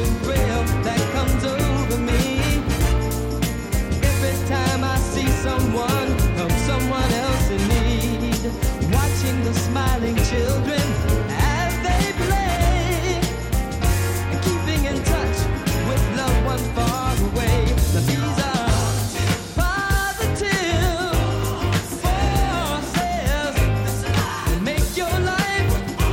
thrill that comes over me every time I see someone help someone else in need. Watching the smiling children as they play, and keeping in touch with loved ones far away. Now these are positive forces that make your life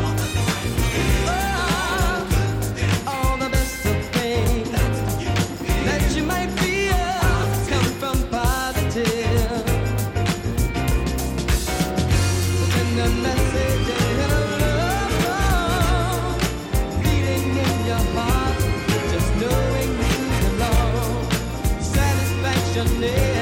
all the best of things that you might feel come from positive. Send a message of love, beating in your heart, just knowing you belong. Satisfaction is